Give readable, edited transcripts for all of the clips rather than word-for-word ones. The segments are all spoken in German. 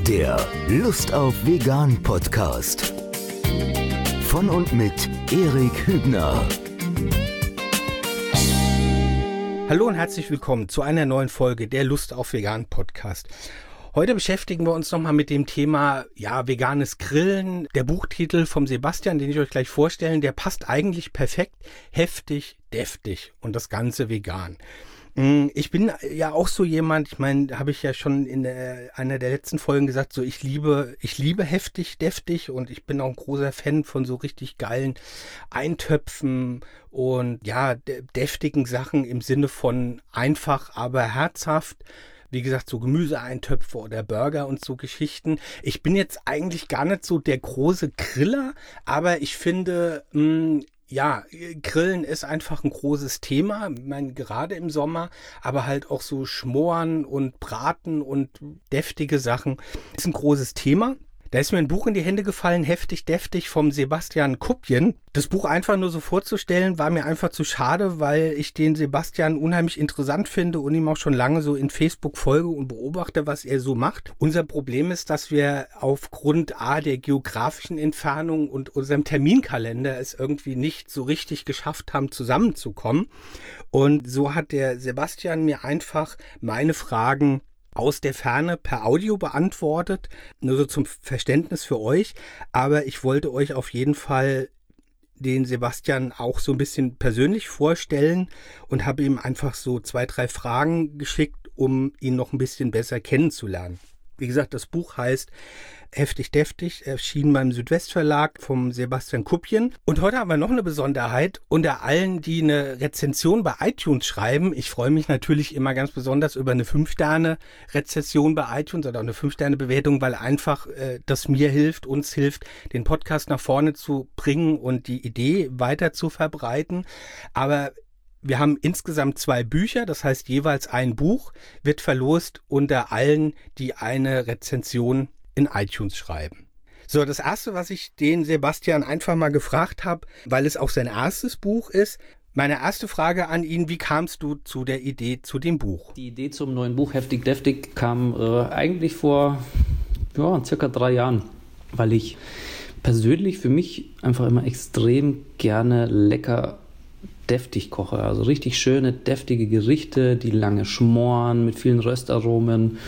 Der Lust auf Vegan Podcast. Von und mit Erik Hübner. Hallo und herzlich willkommen zu einer neuen Folge der Lust auf Vegan Podcast. Heute beschäftigen wir uns nochmal mit dem Thema, veganes Grillen. Der Buchtitel vom Sebastian, den ich euch gleich vorstellen, der passt eigentlich perfekt. Heftig, deftig und das Ganze vegan. Ich bin ja auch so jemand, ich meine, habe ich ja schon in einer der letzten Folgen gesagt, so ich liebe heftig, deftig und ich bin auch ein großer Fan von so richtig geilen Eintöpfen und deftigen Sachen im Sinne von einfach, aber herzhaft. Wie gesagt, so Gemüseeintöpfe oder Burger und so Geschichten. Ich bin jetzt eigentlich gar nicht so der große Griller, aber ich finde, Grillen ist einfach ein großes Thema. Ich meine, gerade im Sommer, aber halt auch so Schmoren und Braten und deftige Sachen ist ein großes Thema. Da ist mir ein Buch in die Hände gefallen, Heftig, deftig vom Sebastian Kupjen. Das Buch einfach nur so vorzustellen, war mir einfach zu schade, weil ich den Sebastian unheimlich interessant finde und ihm auch schon lange so in Facebook folge und beobachte, was er so macht. Unser Problem ist, dass wir aufgrund der geografischen Entfernung und unserem Terminkalender es irgendwie nicht so richtig geschafft haben, zusammenzukommen. Und so hat der Sebastian mir einfach meine Fragen aus der Ferne per Audio beantwortet, nur so zum Verständnis für euch, aber ich wollte euch auf jeden Fall den Sebastian auch so ein bisschen persönlich vorstellen und habe ihm einfach so 2, 3 Fragen geschickt, um ihn noch ein bisschen besser kennenzulernen. Wie gesagt, das Buch heißt Heftig, deftig, erschienen beim Südwestverlag vom Sebastian Kupjen. Und heute haben wir noch eine Besonderheit. Unter allen, die eine Rezension bei iTunes schreiben, ich freue mich natürlich immer ganz besonders über eine 5-Sterne-Rezension bei iTunes oder eine 5-Sterne-Bewertung, weil einfach das mir hilft, uns hilft, den Podcast nach vorne zu bringen und die Idee weiter zu verbreiten. Aber wir haben insgesamt 2 Bücher, das heißt jeweils ein Buch, wird verlost unter allen, die eine Rezension in iTunes schreiben. So, das erste, was ich den Sebastian einfach mal gefragt habe, weil es auch sein erstes Buch ist, meine erste Frage an ihn, wie kamst du zu der Idee zu dem Buch? Die Idee zum neuen Buch Heftig, deftig kam eigentlich vor circa 3 Jahren, weil ich persönlich für mich einfach immer extrem gerne lecker deftig koche, also richtig schöne, deftige Gerichte, die lange schmoren mit vielen Röstaromen,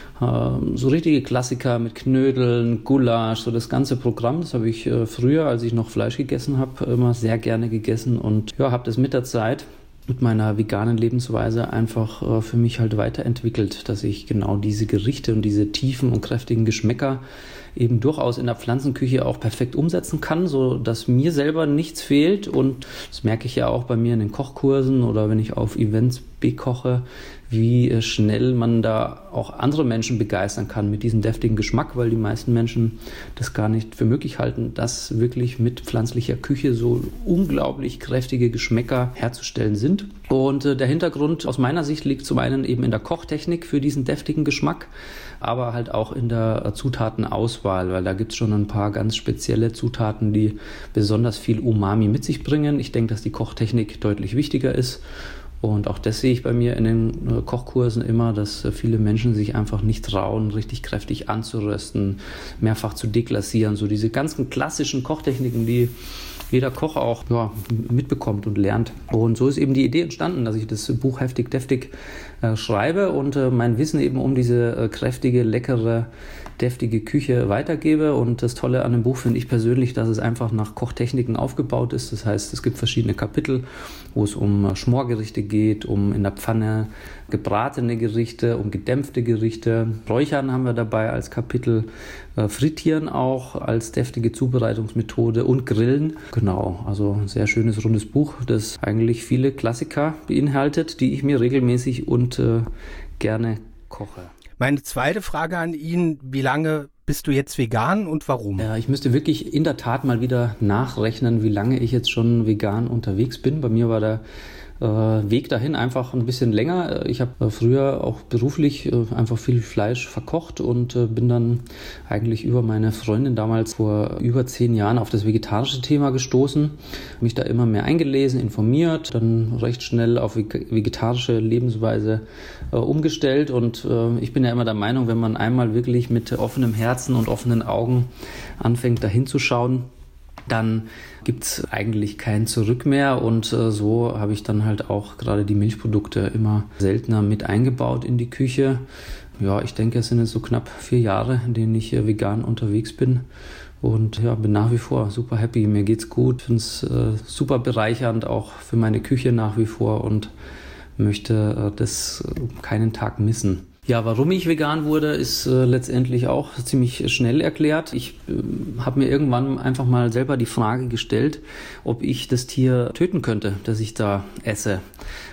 so richtige Klassiker mit Knödeln, Gulasch, so das ganze Programm, das habe ich früher, als ich noch Fleisch gegessen habe, immer sehr gerne gegessen und habe das mit der Zeit, mit meiner veganen Lebensweise einfach für mich halt weiterentwickelt, dass ich genau diese Gerichte und diese tiefen und kräftigen Geschmäcker eben durchaus in der Pflanzenküche auch perfekt umsetzen kann, so dass mir selber nichts fehlt und das merke ich ja auch bei mir in den Kochkursen oder wenn ich auf Events bekoche, wie schnell man da auch andere Menschen begeistern kann mit diesem deftigen Geschmack, weil die meisten Menschen das gar nicht für möglich halten, dass wirklich mit pflanzlicher Küche so unglaublich kräftige Geschmäcker herzustellen sind. Und der Hintergrund aus meiner Sicht liegt zum einen eben in der Kochtechnik für diesen deftigen Geschmack, aber halt auch in der Zutatenauswahl, weil da gibt es schon ein paar ganz spezielle Zutaten, die besonders viel Umami mit sich bringen. Ich denke, dass die Kochtechnik deutlich wichtiger ist. Und auch das sehe ich bei mir in den Kochkursen immer, dass viele Menschen sich einfach nicht trauen, richtig kräftig anzurösten, mehrfach zu deklassieren. So diese ganzen klassischen Kochtechniken, die jeder Koch auch mitbekommt und lernt. Und so ist eben die Idee entstanden, dass ich das Buch Heftig, deftig schreibe und mein Wissen eben um diese kräftige, leckere, deftige Küche weitergebe. Und das Tolle an dem Buch finde ich persönlich, dass es einfach nach Kochtechniken aufgebaut ist. Das heißt, es gibt verschiedene Kapitel, wo es um Schmorgerichte geht, um in der Pfanne gebratene Gerichte, um gedämpfte Gerichte. Räuchern haben wir dabei als Kapitel, Frittieren auch als deftige Zubereitungsmethode und Grillen. Genau, also ein sehr schönes, rundes Buch, das eigentlich viele Klassiker beinhaltet, die ich mir regelmäßig und gerne koche. Meine zweite Frage an ihn, wie lange bist du jetzt vegan und warum? Ja, ich müsste wirklich in der Tat mal wieder nachrechnen, wie lange ich jetzt schon vegan unterwegs bin. Bei mir war der Weg dahin einfach ein bisschen länger. Ich habe früher auch beruflich einfach viel Fleisch verkocht und bin dann eigentlich über meine Freundin damals vor über 10 Jahren auf das vegetarische Thema gestoßen, mich da immer mehr eingelesen, informiert, dann recht schnell auf vegetarische Lebensweise umgestellt und ich bin ja immer der Meinung, wenn man einmal wirklich mit offenem Herzen und offenen Augen anfängt, dahin zu schauen, dann gibt es eigentlich kein Zurück mehr und so habe ich dann halt auch gerade die Milchprodukte immer seltener mit eingebaut in die Küche. Ja, ich denke, es sind jetzt so knapp 4 Jahre, in denen ich vegan unterwegs bin und ja, bin nach wie vor super happy. Mir geht's gut, finde es super bereichernd auch für meine Küche nach wie vor und möchte das keinen Tag missen. Ja, warum ich vegan wurde, ist letztendlich auch ziemlich schnell erklärt. Ich habe mir irgendwann einfach mal selber die Frage gestellt, ob ich das Tier töten könnte, das ich da esse.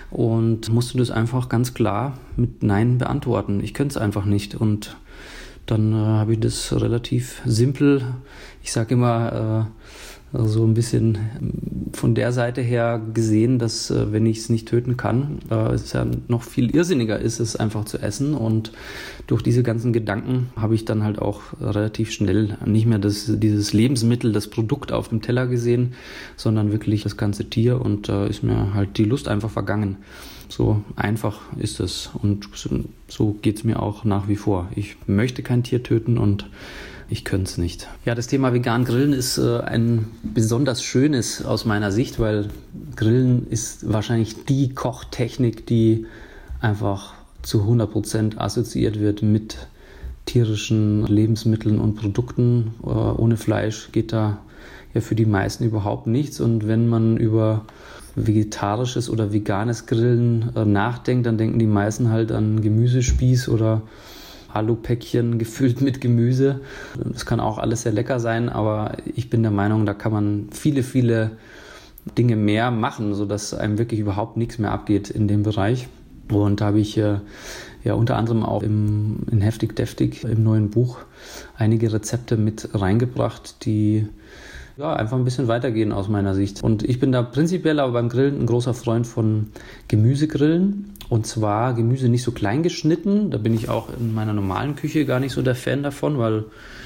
Und musste das einfach ganz klar mit Nein beantworten. Ich könnte es einfach nicht. Und dann habe ich das relativ simpel, ich sage immer, so ein bisschen von der Seite her gesehen, dass wenn ich es nicht töten kann, es ja noch viel irrsinniger ist, es einfach zu essen. Und durch diese ganzen Gedanken habe ich dann halt auch relativ schnell nicht mehr dieses Lebensmittel, das Produkt auf dem Teller gesehen, sondern wirklich das ganze Tier und ist mir halt die Lust einfach vergangen. So einfach ist es und so geht es mir auch nach wie vor. Ich möchte kein Tier töten und ich könnte es nicht. Ja, das Thema vegan Grillen ist ein besonders schönes aus meiner Sicht, weil Grillen ist wahrscheinlich die Kochtechnik, die einfach zu 100% assoziiert wird mit tierischen Lebensmitteln und Produkten. Ohne Fleisch geht da ja für die meisten überhaupt nichts. Und wenn man über vegetarisches oder veganes Grillen nachdenkt, dann denken die meisten halt an Gemüsespieß oder Alupäckchen gefüllt mit Gemüse. Das kann auch alles sehr lecker sein, aber ich bin der Meinung, da kann man viele, viele Dinge mehr machen, sodass einem wirklich überhaupt nichts mehr abgeht in dem Bereich. Und da habe ich ja unter anderem auch in Heftig Deftig im neuen Buch einige Rezepte mit reingebracht, die ja, einfach ein bisschen weitergehen aus meiner Sicht. Und ich bin da prinzipiell aber beim Grillen ein großer Freund von Gemüsegrillen. Und zwar Gemüse nicht so klein geschnitten. Da bin ich auch in meiner normalen Küche gar nicht so der Fan davon, weil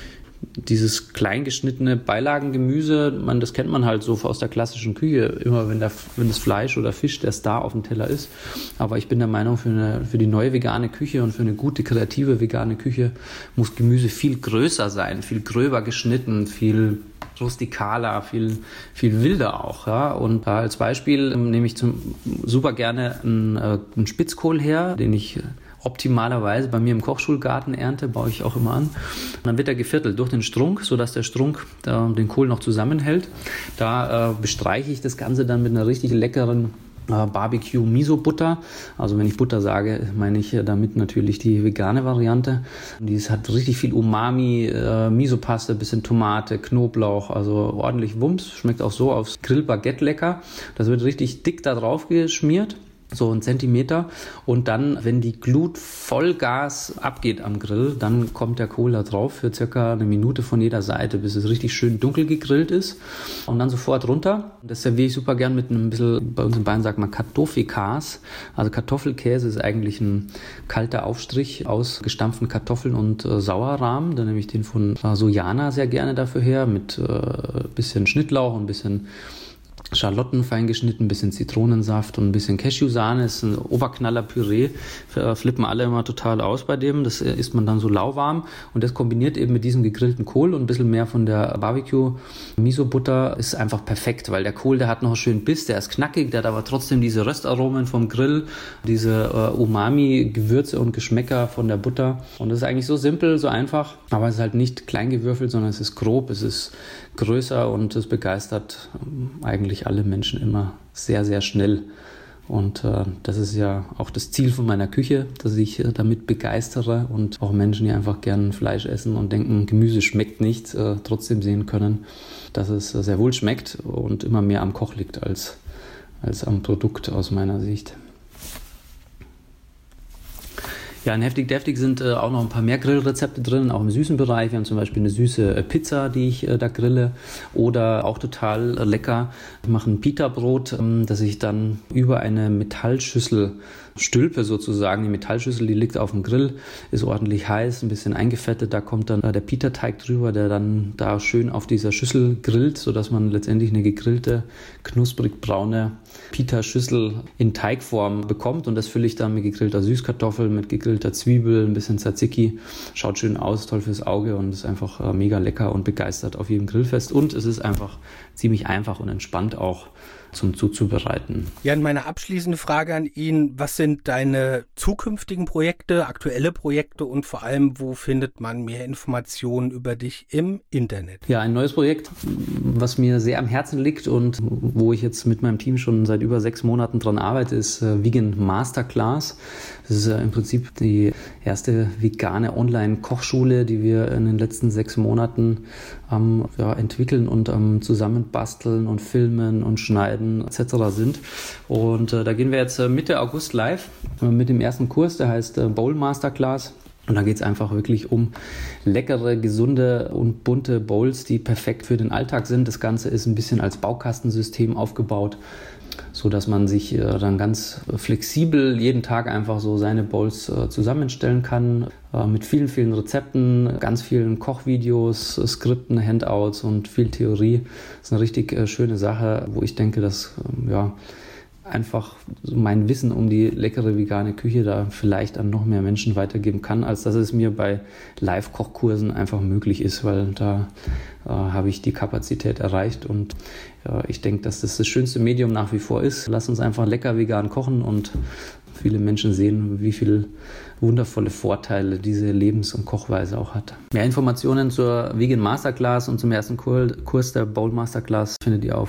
dieses klein geschnittene Beilagengemüse, das kennt man halt so aus der klassischen Küche, immer wenn das Fleisch oder Fisch der Star auf dem Teller ist. Aber ich bin der Meinung, für die neue vegane Küche und für eine gute, kreative vegane Küche muss Gemüse viel größer sein, viel gröber geschnitten, viel rustikaler, viel wilder auch. Ja? Und als Beispiel nehme ich super gerne einen Spitzkohl her, den ich optimalerweise bei mir im Kochschulgarten ernte, baue ich auch immer an. Und dann wird er geviertelt durch den Strunk, sodass der Strunk den Kohl noch zusammenhält. Da bestreiche ich das Ganze dann mit einer richtig leckeren Barbecue-Miso-Butter. Also wenn ich Butter sage, meine ich damit natürlich die vegane Variante. Die hat richtig viel Umami, Miso-Paste, bisschen Tomate, Knoblauch, also ordentlich Wumms. Schmeckt auch so aufs Grillbaguette lecker. Das wird richtig dick da drauf geschmiert. So 1 Zentimeter und dann, wenn die Glut Vollgas abgeht am Grill, dann kommt der Kohl da drauf für circa 1 Minute von jeder Seite, bis es richtig schön dunkel gegrillt ist und dann sofort runter. Das serviere ich super gern mit einem bisschen, bei uns in Bayern sagt man Kartoffelkäse. Also Kartoffelkäse ist eigentlich ein kalter Aufstrich aus gestampften Kartoffeln und Sauerrahm. Da nehme ich den von Sojana sehr gerne dafür her, mit bisschen Schnittlauch und ein bisschen Schalotten fein geschnitten, ein bisschen Zitronensaft und ein bisschen Cashewsahne. Das ist ein Oberknaller-Püree. Flippen alle immer total aus bei dem. Das isst man dann so lauwarm. Und das kombiniert eben mit diesem gegrillten Kohl und ein bisschen mehr von der Barbecue-Miso-Butter ist einfach perfekt, weil der Kohl, der hat noch einen schönen Biss, der ist knackig, der hat aber trotzdem diese Röstaromen vom Grill, diese Umami-Gewürze und Geschmäcker von der Butter. Und das ist eigentlich so simpel, so einfach. Aber es ist halt nicht klein gewürfelt, sondern es ist grob, es ist größer und es begeistert eigentlich alle Menschen immer sehr, sehr schnell. Und das ist ja auch das Ziel von meiner Küche, dass ich damit begeistere und auch Menschen, die einfach gern Fleisch essen und denken, Gemüse schmeckt nicht, trotzdem sehen können, dass es sehr wohl schmeckt und immer mehr am Koch liegt als am Produkt aus meiner Sicht. Ja, in Heftig Deftig sind auch noch ein paar mehr Grillrezepte drin, auch im süßen Bereich. Wir haben zum Beispiel eine süße Pizza, die ich da grille, oder auch total lecker. Ich mache ein Pita-Brot, das ich dann über eine Metallschüssel stülpe sozusagen. Die Metallschüssel, die liegt auf dem Grill, ist ordentlich heiß, ein bisschen eingefettet. Da kommt dann der Pita-Teig drüber, der dann da schön auf dieser Schüssel grillt, sodass man letztendlich eine gegrillte, knusprig braune Pita-Schüssel in Teigform bekommt. Und das fülle ich dann mit gegrillter Süßkartoffel, mit gegrillter Zwiebel, ein bisschen Tzatziki. Schaut schön aus, toll fürs Auge und ist einfach mega lecker und begeistert auf jedem Grillfest. Und es ist einfach ziemlich einfach und entspannt auch zum Zuzubereiten. Jan, meine abschließende Frage an ihn: Was sind deine zukünftigen Projekte, aktuelle Projekte und vor allem, wo findet man mehr Informationen über dich im Internet? Ja, ein neues Projekt, was mir sehr am Herzen liegt und wo ich jetzt mit meinem Team schon seit über 6 Monaten dran arbeite, ist Vegan Masterclass. Das ist im Prinzip die erste vegane Online-Kochschule, die wir in den letzten 6 Monaten entwickeln und zusammenbasteln und filmen und schneiden etc. sind. Und da gehen wir jetzt Mitte August live mit dem ersten Kurs, der heißt Bowl Masterclass. Und da geht es einfach wirklich um leckere, gesunde und bunte Bowls, die perfekt für den Alltag sind. Das Ganze ist ein bisschen als Baukastensystem aufgebaut, so dass man sich dann ganz flexibel jeden Tag einfach so seine Bowls zusammenstellen kann, mit vielen, vielen Rezepten, ganz vielen Kochvideos, Skripten, Handouts und viel Theorie. Das ist eine richtig schöne Sache, wo ich denke, dass einfach mein Wissen um die leckere vegane Küche da vielleicht an noch mehr Menschen weitergeben kann, als dass es mir bei Live-Kochkursen einfach möglich ist, weil da habe ich die Kapazität erreicht und ich denke, dass das schönste Medium nach wie vor ist. Lass uns einfach lecker vegan kochen und viele Menschen sehen, wie viele wundervolle Vorteile diese Lebens- und Kochweise auch hat. Mehr Informationen zur Vegan Masterclass und zum ersten Kurs der Bowl Masterclass findet ihr auf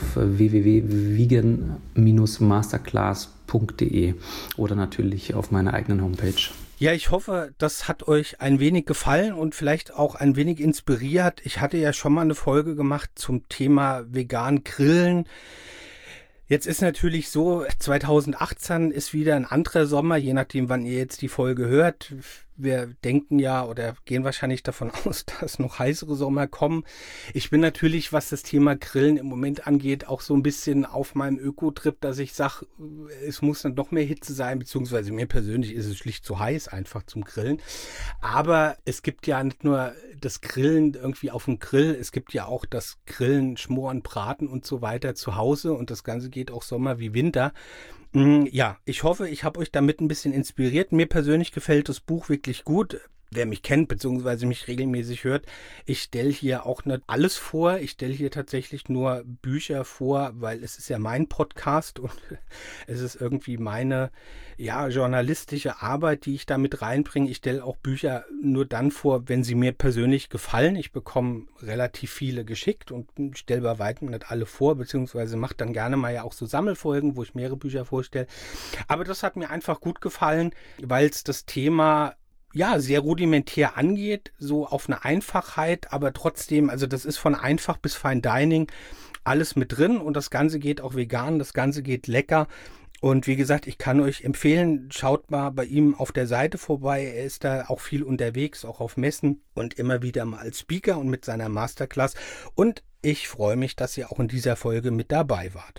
www.vegan-masterclass.de oder natürlich auf meiner eigenen Homepage. Ja, ich hoffe, das hat euch ein wenig gefallen und vielleicht auch ein wenig inspiriert. Ich hatte ja schon mal eine Folge gemacht zum Thema vegan Grillen. Jetzt ist natürlich so, 2018 ist wieder ein anderer Sommer, je nachdem, wann ihr jetzt die Folge hört. Wir denken ja oder gehen wahrscheinlich davon aus, dass noch heißere Sommer kommen. Ich bin natürlich, was das Thema Grillen im Moment angeht, auch so ein bisschen auf meinem Öko-Trip, dass ich sage, es muss dann doch mehr Hitze sein, beziehungsweise mir persönlich ist es schlicht zu heiß einfach zum Grillen. Aber es gibt ja nicht nur das Grillen irgendwie auf dem Grill, es gibt ja auch das Grillen, Schmoren, Braten und so weiter zu Hause und das Ganze geht auch Sommer wie Winter. Ja, ich hoffe, ich habe euch damit ein bisschen inspiriert. Mir persönlich gefällt das Buch wirklich gut. Wer mich kennt bzw. mich regelmäßig hört, ich stelle hier auch nicht alles vor. Ich stelle hier tatsächlich nur Bücher vor, weil es ist ja mein Podcast und es ist irgendwie meine journalistische Arbeit, die ich da mit reinbringe. Ich stelle auch Bücher nur dann vor, wenn sie mir persönlich gefallen. Ich bekomme relativ viele geschickt und stelle bei weitem nicht alle vor, beziehungsweise mache dann gerne mal ja auch so Sammelfolgen, wo ich mehrere Bücher vorstelle. Aber das hat mir einfach gut gefallen, weil es das Thema sehr rudimentär angeht, so auf eine Einfachheit, aber trotzdem, also das ist von einfach bis Fine Dining alles mit drin und das Ganze geht auch vegan, das Ganze geht lecker. Und wie gesagt, ich kann euch empfehlen, schaut mal bei ihm auf der Seite vorbei. Er ist da auch viel unterwegs, auch auf Messen und immer wieder mal als Speaker und mit seiner Masterclass. Und ich freue mich, dass ihr auch in dieser Folge mit dabei wart.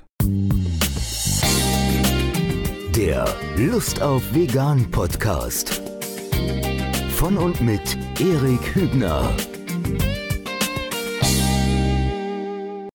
Der Lust auf Vegan Podcast. Von und mit Erik Hübner.